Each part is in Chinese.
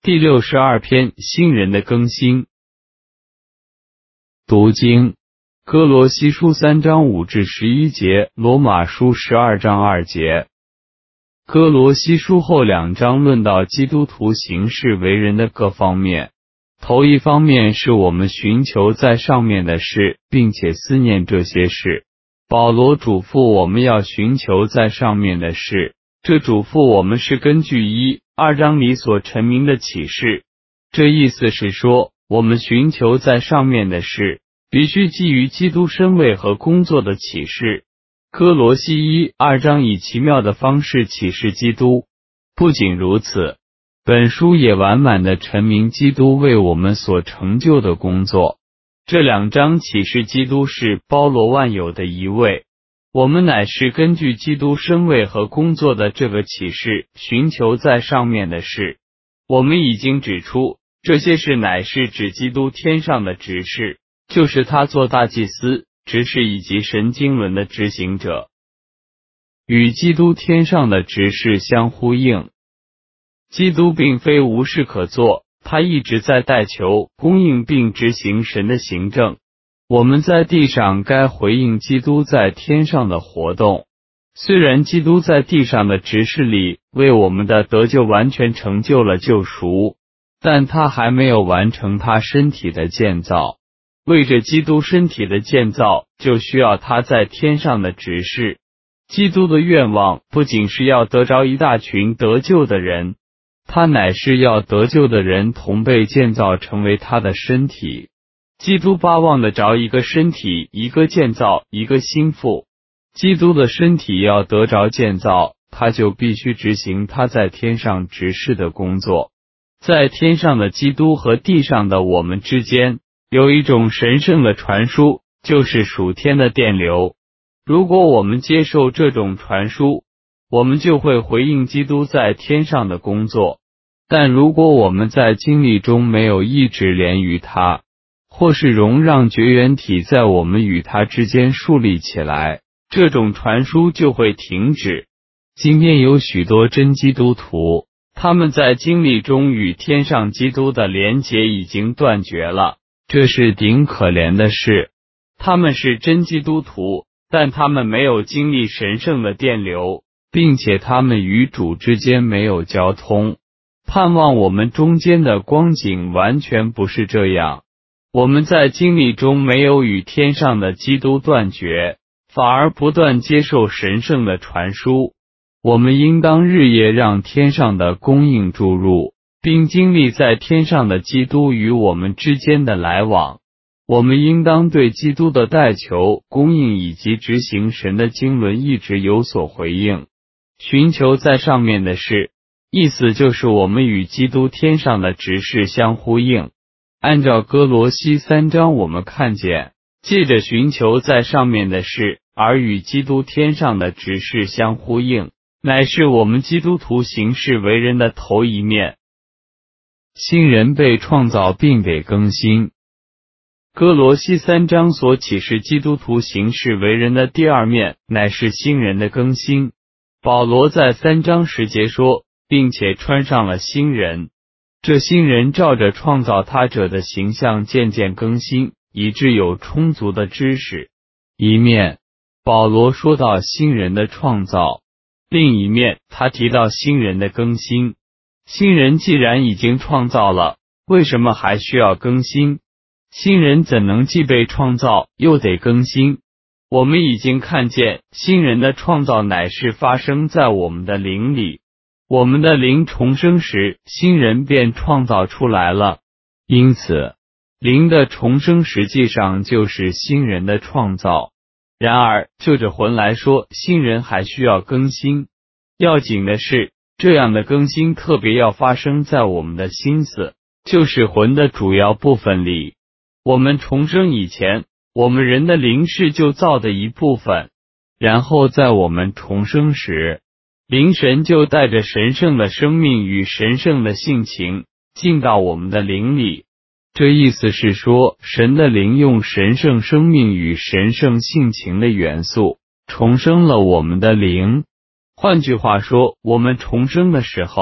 第62篇新人的更新。读经哥罗西书3章5至11节，罗马书12章2节。哥罗西书后2章论到基督徒行事为人的各方面。头一方面是我们寻求在上面的事，并且思念这些事。保罗嘱咐我们要寻求在上面的事，这嘱咐我们是根据1、2章里所陈明的启示。这意思是说，我们寻求在上面的事，必须基于基督身位和工作的启示。哥罗西1、2章以奇妙的方式启示基督。不仅如此，本书也完满地陈明基督为我们所成就的工作。这2章启示基督是包罗万有的一位，我们乃是根据基督身位和工作的这个启示，寻求在上面的事。我们已经指出，这些事乃是指基督天上的执事，就是他做大祭司、执事以及神经纶的执行者，与基督天上的执事相呼应。基督并非无事可做，他一直在代求、供应并执行神的行政。我们在地上该回应基督在天上的活动。虽然基督在地上的执事里为我们的得救完全成就了救赎，但他还没有完成他身体的建造。为着基督身体的建造，就需要他在天上的执事。基督的愿望不仅是要得着一大群得救的人，他乃是要得救的人同被建造成为他的身体。基督巴望的着一个身体，一个建造，一个心腹。基督的身体要得着建造，他就必须执行他在天上执事的工作。在天上的基督和地上的我们之间，有一种神圣的传输，就是属天的电流。如果我们接受这种传输，我们就会回应基督在天上的工作。但如果我们在经历中没有一直连于他，或是容让绝缘体在我们与他之间树立起来，这种传输就会停止。今天有许多真基督徒，他们在经历中与天上基督的连结已经断绝了，这是顶可怜的事。他们是真基督徒，但他们没有经历神圣的电流，并且他们与主之间没有交通。盼望我们中间的光景完全不是这样。我们在经历中没有与天上的基督断绝，反而不断接受神圣的传输。我们应当日夜让天上的供应注入，并经历在天上的基督与我们之间的来往。我们应当对基督的代求、供应以及执行神的经纶一直有所回应。寻求在上面的事，意思就是我们与基督天上的执事相呼应。按照哥罗西3章，我们看见，借着寻求在上面的事而与基督天上的执事相呼应，乃是我们基督徒行事为人的头一面。新人被创造并得更新。哥罗西3章所启示基督徒行事为人的第二面，乃是新人的更新。保罗在3章10节说，并且穿上了新人。这新人照着创造他者的形象渐渐更新，以致有充足的知识。一面，保罗说到新人的创造；另一面，他提到新人的更新。新人既然已经创造了，为什么还需要更新？新人怎能既被创造，又得更新？我们已经看见，新人的创造乃是发生在我们的灵里。我们的灵重生时，新人便创造出来了。因此，灵的重生实际上就是新人的创造。然而，就着魂来说，新人还需要更新。要紧的是，这样的更新特别要发生在我们的心思，就是魂的主要部分里。我们重生以前，我们人的灵是旧造的一部分，然后在我们重生时，灵神就带着神圣的生命与神圣的性情进到我们的灵里。这意思是说，神的灵用神圣生命与神圣性情的元素重生了我们的灵。换句话说，我们重生的时候，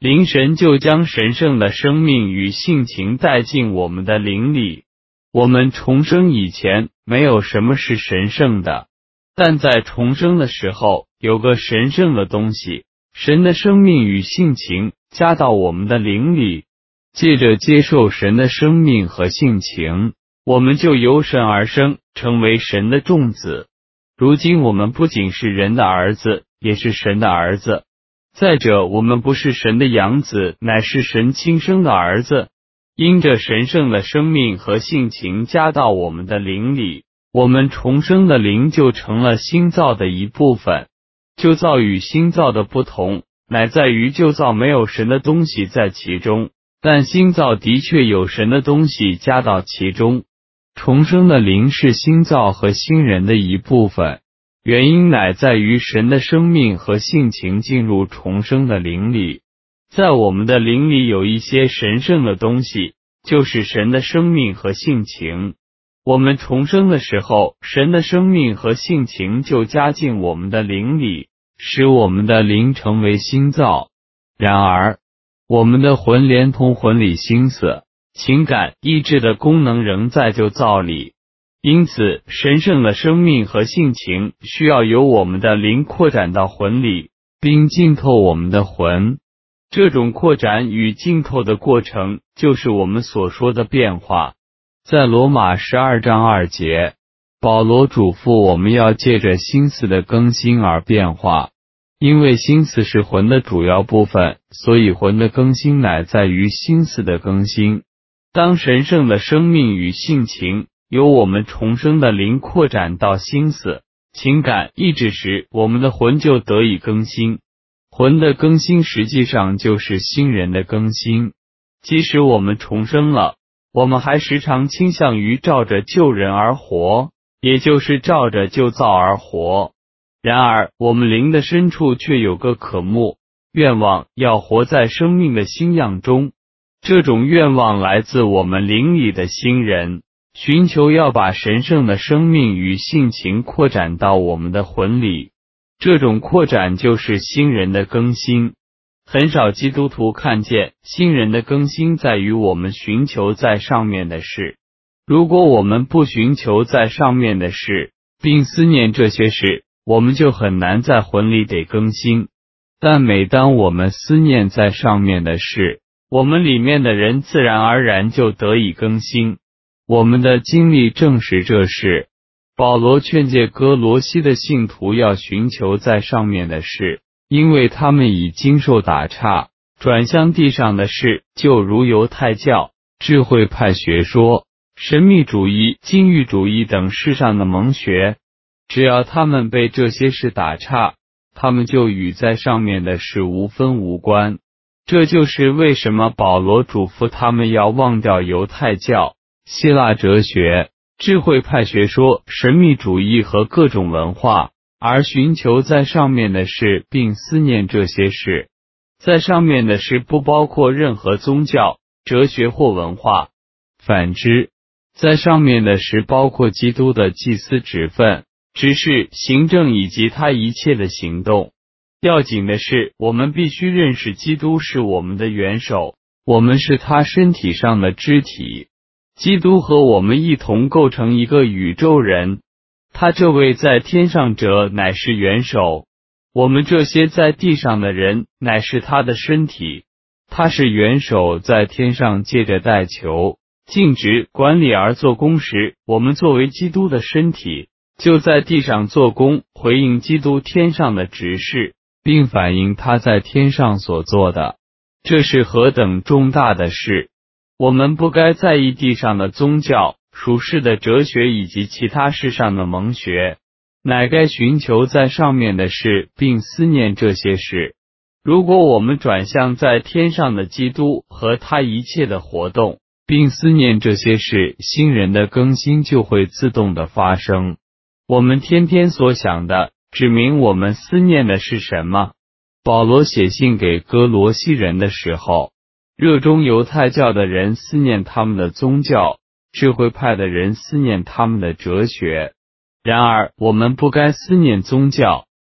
灵神就将神圣的生命与性情带进我们的灵里。我们重生以前没有什么是神圣的，但在重生的时候有个神圣的东西，神的生命与性情加到我们的灵里。借着接受神的生命和性情，我们就由神而生，成为神的众子。如今我们不仅是人的儿子，也是神的儿子。再者，我们不是神的养子，乃是神亲生的儿子。因着神圣的生命和性情加到我们的灵里，我们重生的灵就成了新造的一部分。旧造与新造的不同，乃在于旧造没有神的东西在其中，但新造的确有神的东西加到其中。重生的灵是新造和新人的一部分，原因乃在于神的生命和性情进入重生的灵里。在我们的灵里有一些神圣的东西，就是神的生命和性情。我们重生的时候，神的生命和性情就加进我们的灵里，使我们的灵成为新造。然而，我们的魂连同魂理心思、情感、意志的功能仍在旧造里，因此神圣的生命和性情需要由我们的灵扩展到魂里，并浸透我们的魂。这种扩展与浸透的过程，就是我们所说的变化。在罗马12章2节，保罗嘱咐我们要借着心思的更新而变化。因为心思是魂的主要部分，所以魂的更新乃在于心思的更新。当神圣的生命与性情由我们重生的灵扩展到心思、情感、意志时，我们的魂就得以更新。魂的更新实际上就是新人的更新。即使我们重生了，我们还时常倾向于照着旧人而活，也就是照着旧造而活。然而，我们灵的深处却有个渴慕、愿望，要活在生命的新样中。这种愿望来自我们灵里的新人，寻求要把神圣的生命与性情扩展到我们的魂里。这种扩展就是新人的更新。很少基督徒看见新人的更新在于我们寻求在上面的事。如果我们不寻求在上面的事，并思念这些事，我们就很难在魂里得更新。但每当我们思念在上面的事，我们里面的人自然而然就得以更新。我们的经历证实这事。保罗劝诫哥罗西的信徒要寻求在上面的事，因为他们已经受打岔，转向地上的事，就如犹太教、智慧派学说、神秘主义、禁欲主义等世上的蒙学。只要他们被这些事打岔，他们就与在上面的事无分无关。这就是为什么保罗嘱咐他们要忘掉犹太教、希腊哲学、智慧派学说、神秘主义和各种文化，而寻求在上面的事，并思念这些事。在上面的事不包括任何宗教、哲学或文化。反之，在上面的事包括基督的祭司职分、执事、行政以及他一切的行动。要紧的是，我们必须认识基督是我们的元首，我们是他身体上的肢体。基督和我们一同构成一个宇宙人，他这位在天上者乃是元首，我们这些在地上的人乃是他的身体。他是元首，在天上借着代求、尽职、管理而做工时，我们作为基督的身体，就在地上做工，回应基督天上的指示，并反映他在天上所做的。这是何等重大的事！我们不该在意地上的宗教、属世的哲学以及其他世上的蒙学，乃该寻求在上面的事，并思念这些事。如果我们转向在天上的基督和他一切的活动，并思念这些事，新人的更新就会自动的发生。我们天天所想的，指明我们思念的是什么。保罗写信给哥罗西人的时候，热衷犹太教的人思念他们的宗教，智慧派的人思念他们的哲学。然而，我们不该思念宗教、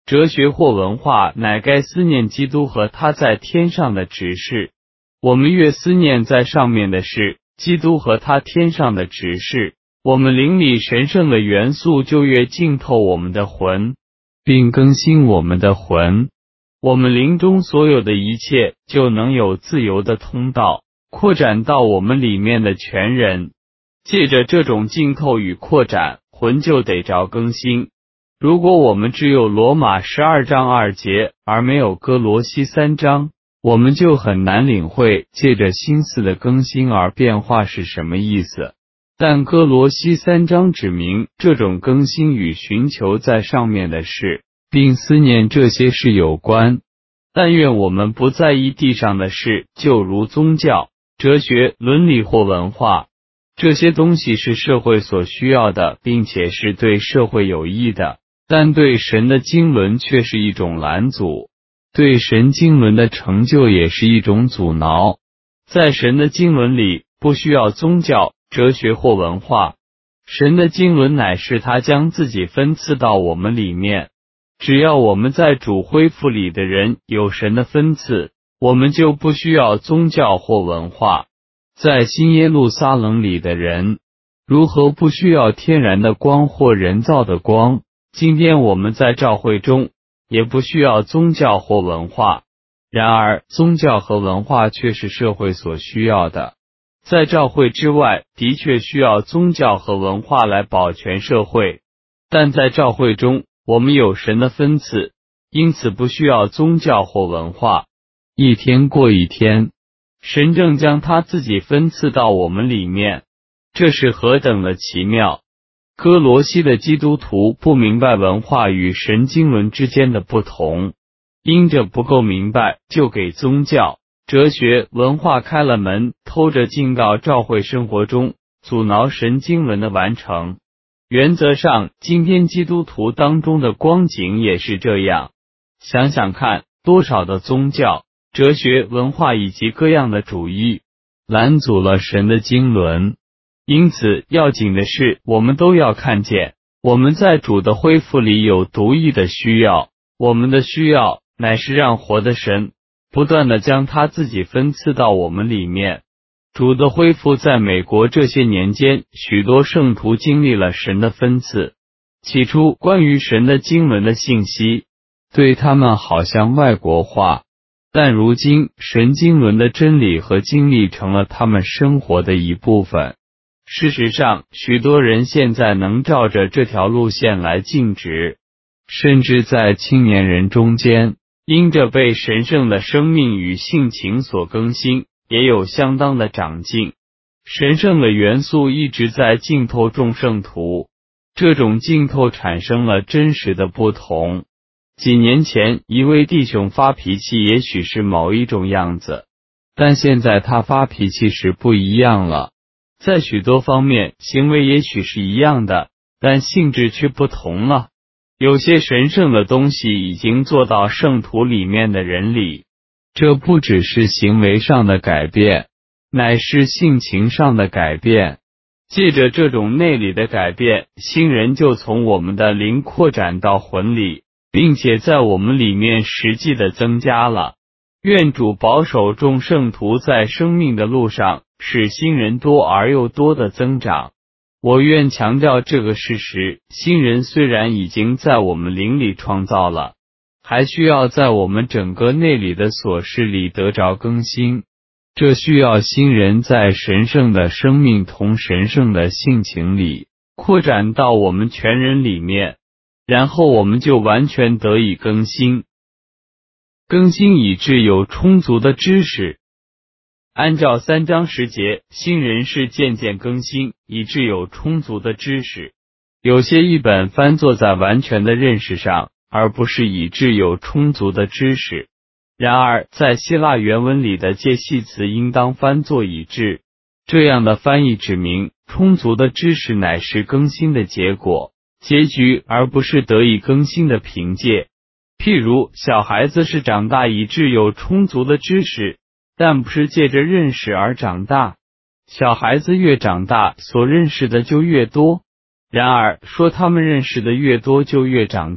哲学或文化乃该思念基督和他在天上的职事。我们越思念在上面的事，基督和他天上的职事，我们灵里神圣的元素就越浸透我们的魂，并更新我们的魂。我们灵中所有的一切就能有自由的通道，扩展到我们里面的全人。借着这种浸透与扩展，魂就得着更新。如果我们只有罗马12章2节，而没有哥罗西3章，我们就很难领会借着心思的更新而变化是什么意思。但哥罗西3章指明这种更新与寻求在上面的事，并思念这些事有关。但愿我们不在意地上的事，就如宗教、哲学、伦理或文化。这些东西是社会所需要的，并且是对社会有益的，但对神的经纶却是一种拦阻，对神经纶的成就也是一种阻挠。在神的经纶里，不需要宗教、哲学或文化，神的经纶乃是他将自己分赐到我们里面。只要我们在主恢复里的人有神的分赐，我们就不需要宗教或文化。在新耶路撒冷里的人，如何不需要天然的光或人造的光？今天我们在教会中，也不需要宗教或文化。然而，宗教和文化却是社会所需要的。在教会之外，的确需要宗教和文化来保全社会，但在教会中，我们有神的分赐，因此不需要宗教或文化。一天过一天，神正将他自己分赐到我们里面，这是何等的奇妙！哥罗西的基督徒不明白文化与神经纶之间的不同，因着不够明白，就给宗教、哲学、文化开了门，偷着进到教会生活中，阻挠神经纶的完成。原则上，今天基督徒当中的光景也是这样。想想看，多少的宗教、哲学、文化以及各样的主义，拦阻了神的经纶。因此，要紧的是，我们都要看见，我们在主的恢复里有独一的需要。我们的需要，乃是让活的神不断地将他自己分赐到我们里面。主的恢复在美国这些年间，许多圣徒经历了神的分赐。起初，关于神的经纶的信息，对他们好像外国话，但如今，神经纶的真理和经历成了他们生活的一部分。事实上，许多人现在能照着这条路线来尽职，甚至在青年人中间，因着被神圣的生命与性情所更新，也有相当的长进。神圣的元素一直在浸透众圣徒，这种浸透产生了真实的不同。几年前，一位弟兄发脾气也许是某一种样子，但现在他发脾气时不一样了。在许多方面，行为也许是一样的，但性质却不同了。有些神圣的东西已经做到圣徒里面的人里，这不只是行为上的改变，乃是性情上的改变。借着这种内里的改变，新人就从我们的灵扩展到魂里，并且在我们里面实际的增加了。愿主保守众圣徒在生命的路上，使新人多而又多的增长。我愿强调这个事实，新人虽然已经在我们灵里创造了，还需要在我们整个内里的琐事里得着更新。这需要新人在神圣的生命同神圣的性情里扩展到我们全人里面，然后我们就完全得以更新。更新以致有充足的知识。按照3章10节，新人是渐渐更新，以致有充足的知识。有些译本翻作在完全的认识上，而不是以致有充足的知识。然而，在希腊原文里的介系词应当翻作以致。这样的翻译指明，充足的知识乃是更新的结果、结局，而不是得以更新的凭借。譬如，小孩子是长大以致有充足的知识，但不是借着认识而长大。小孩子越长大，所认识的就越多。然而，说他们认识的越多就越长大，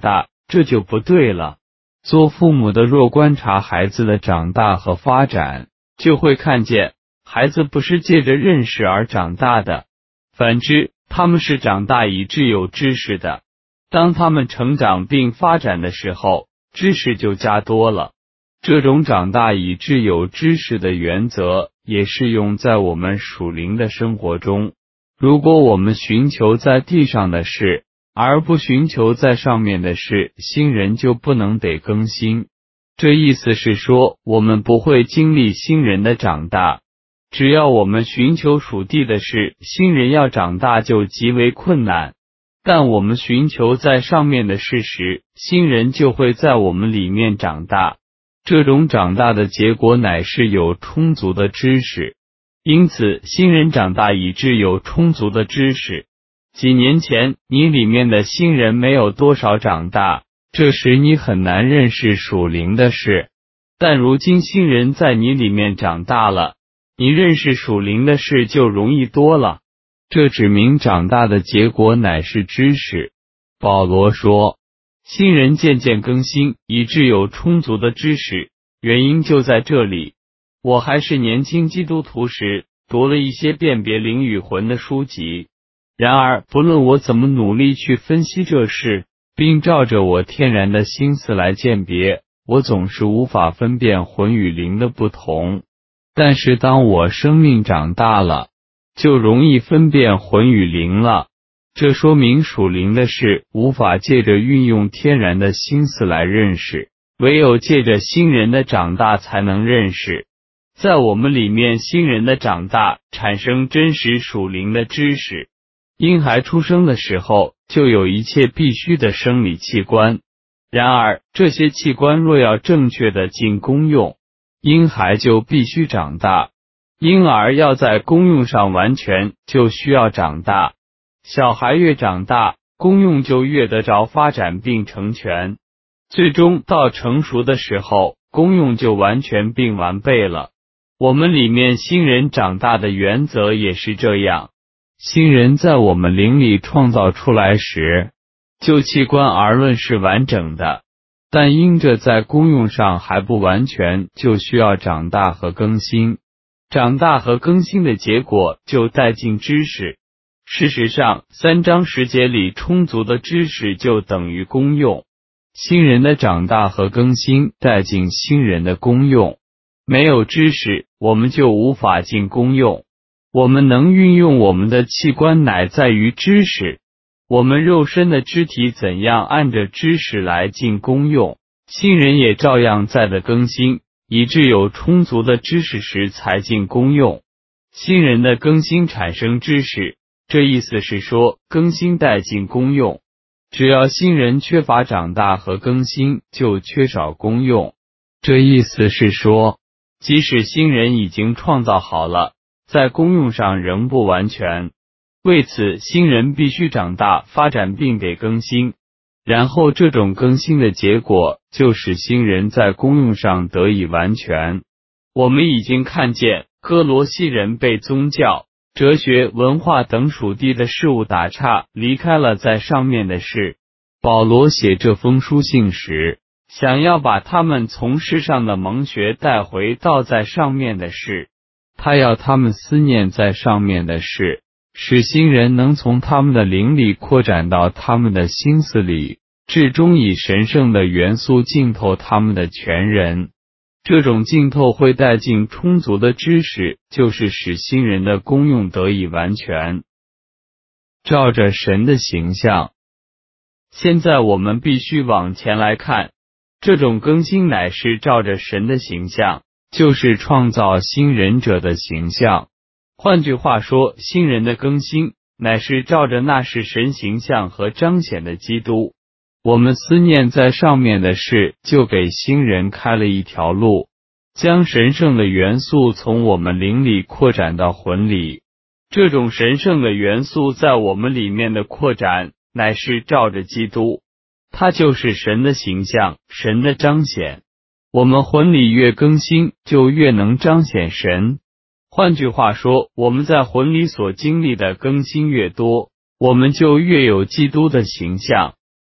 这就不对了。做父母的若观察孩子的长大和发展，就会看见孩子不是借着认识而长大的，反之，他们是长大以致有知识的。当他们成长并发展的时候，知识就加多了。这种长大以致有知识的原则也适用在我们属灵的生活中。如果我们寻求在地上的事，而不寻求在上面的事，新人就不能得更新。这意思是说，我们不会经历新人的长大。只要我们寻求属地的事，新人要长大就极为困难。但我们寻求在上面的事时，新人就会在我们里面长大。这种长大的结果乃是有充足的知识。因此，新人长大以致有充足的知识。几年前，你里面的新人没有多少长大，这时你很难认识属灵的事。但如今新人在你里面长大了，你认识属灵的事就容易多了。这指明长大的结果乃是知识。保罗说，新人渐渐更新，以致有充足的知识，原因就在这里。我还是年轻基督徒时，读了一些辨别灵与魂的书籍。然而，不论我怎么努力去分析这事，并照着我天然的心思来鉴别，我总是无法分辨魂与灵的不同。但是当我生命长大了，就容易分辨魂与灵了。这说明属灵的事无法借着运用天然的心思来认识，唯有借着新人的长大才能认识。在我们里面，新人的长大产生真实属灵的知识。婴孩出生的时候，就有一切必须的生理器官。然而，这些器官若要正确的进功用，婴孩就必须长大。婴儿要在功用上完全，就需要长大。小孩越长大，功用就越得着发展并成全。最终到成熟的时候，功用就完全并完备了。我们里面新人长大的原则也是这样。新人在我们灵里创造出来时，就器官而论是完整的，但因着在功用上还不完全，就需要长大和更新。长大和更新的结果就带进知识。事实上，3章10节里充足的知识就等于功用。新人的长大和更新带进新人的功用。没有知识，我们就无法进功用。我们能运用我们的器官乃在于知识。我们肉身的肢体怎样按着知识来进功用，新人也照样在的更新，以致有充足的知识时才进功用。新人的更新产生知识，这意思是说，更新带进功用。只要新人缺乏长大和更新，就缺少功用。这意思是说，即使新人已经创造好了，在功用上仍不完全。为此，新人必须长大发展并得更新，然后这种更新的结果就使新人在功用上得以完全。我们已经看见哥罗西人被宗教、哲学、文化等属地的事物打岔，离开了在上面的事。保罗写这封书信时，想要把他们从世上的蒙学带回到在上面的事。他要他们思念在上面的事，使新人能从他们的灵里扩展到他们的心思里，至终以神圣的元素浸透他们的全人。这种浸透会带进充足的知识，就是使新人的功用得以完全。照着神的形象。现在我们必须往前来看，这种更新乃是照着神的形象，就是创造新人者的形象。换句话说，新人的更新乃是照着那是神形象和彰显的基督。我们思念在上面的事，就给新人开了一条路，将神圣的元素从我们灵里扩展到魂里。这种神圣的元素在我们里面的扩展，乃是照着基督，它就是神的形象，神的彰显。我们魂里越更新，就越能彰显神。换句话说，我们在魂里所经历的更新越多，我们就越有基督的形象。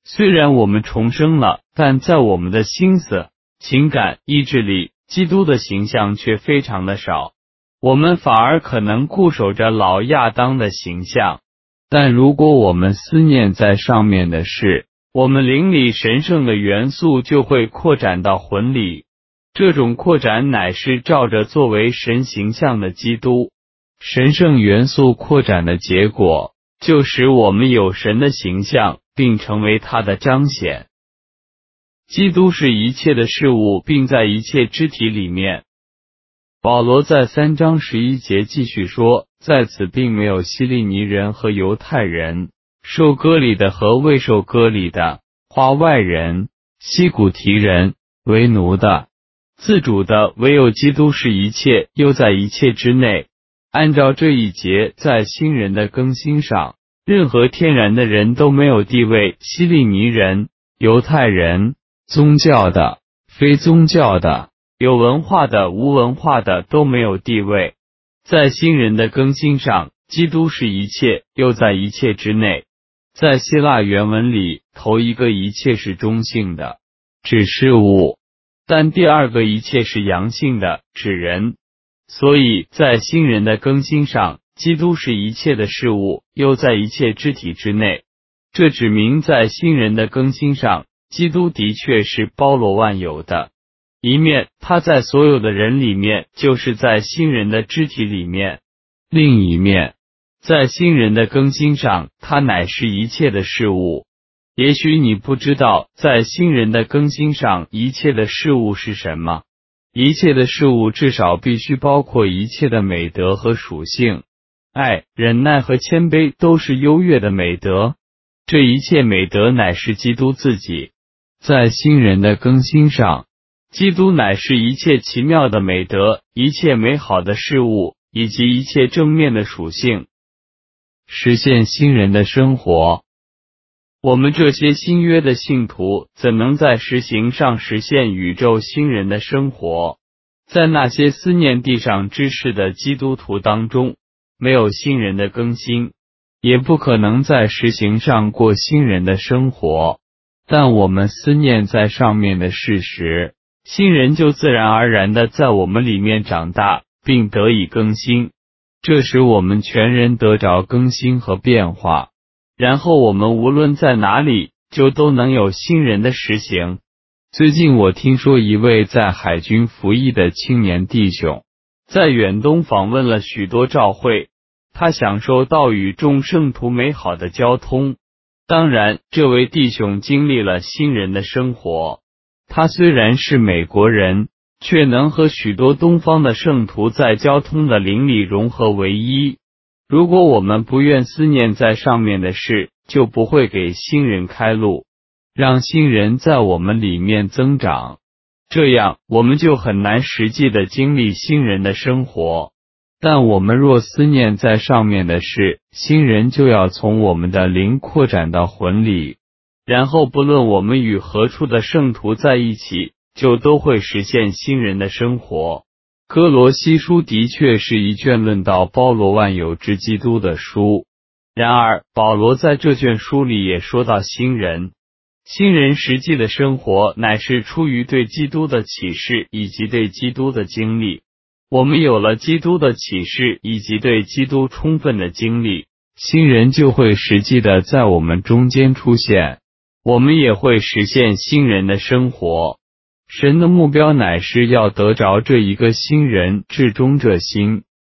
虽然我们重生了，但在我们的心思、情感、意志里，基督的形象却非常的少。我们反而可能固守着老亚当的形象。但如果我们思念在上面的事，我们灵里神圣的元素就会扩展到魂里。这种扩展乃是照着作为神形象的基督。神圣元素扩展的结果，就使我们有神的形象，并成为他的彰显。基督是一切的事物，并在一切肢体里面。保罗在3章11节继续说，在此并没有希利尼人和犹太人，受割礼的和未受割礼的，化外人、西古提人、为奴的、自主的，唯有基督是一切，又在一切之内。按照这一节，在新人的更新上，任何天然的人都没有地位，希利尼人、犹太人、宗教的、非宗教的、有文化的、无文化的都没有地位。在新人的更新上，基督是一切，又在一切之内。在希腊原文里，头一个一切是中性的，指事物，但第二个一切是阳性的，指人。所以在新人的更新上，基督是一切的事物，又在一切肢体之内。这指明在新人的更新上，基督的确是包罗万有的。一面，他在所有的人里面，就是在新人的肢体里面；另一面，在新人的更新上，他乃是一切的事物。也许你不知道，在新人的更新上，一切的事物是什么。一切的事物至少必须包括一切的美德和属性。爱、忍耐和谦卑都是优越的美德。这一切美德乃是基督自己。在新人的更新上，基督乃是一切奇妙的美德，一切美好的事物，以及一切正面的属性。实现新人的生活。我们这些新约的信徒怎能在实行上实现宇宙新人的生活？在那些思念地上之事的基督徒当中，没有新人的更新，也不可能在实行上过新人的生活。但我们思念在上面的事时，新人就自然而然地在我们里面长大，并得以更新。这使我们全人得着更新和变化。然后我们无论在哪里，就都能有新人的实行。最近我听说一位在海军服役的青年弟兄，在远东访问了许多教会，他享受到与众圣徒美好的交通。当然，这位弟兄经历了新人的生活。他虽然是美国人，却能和许多东方的圣徒在交通的灵里融合为一。如果我们不愿思念在上面的事，就不会给新人开路，让新人在我们里面增长。这样，我们就很难实际的经历新人的生活。但我们若思念在上面的事，新人就要从我们的灵扩展到魂里，然后不论我们与何处的圣徒在一起，就都会实现新人的生活。哥罗西书的确是一卷论到包罗万有之基督的书。然而，保罗在这卷书里也说到新人。新人实际的生活乃是出于对基督的启示以及对基督的经历。我们有了基督的启示以及对基督充分的经历，新人就会实际的在我们中间出现，我们也会实现新人的生活。神的目标乃是要得着这一个新人，至终这新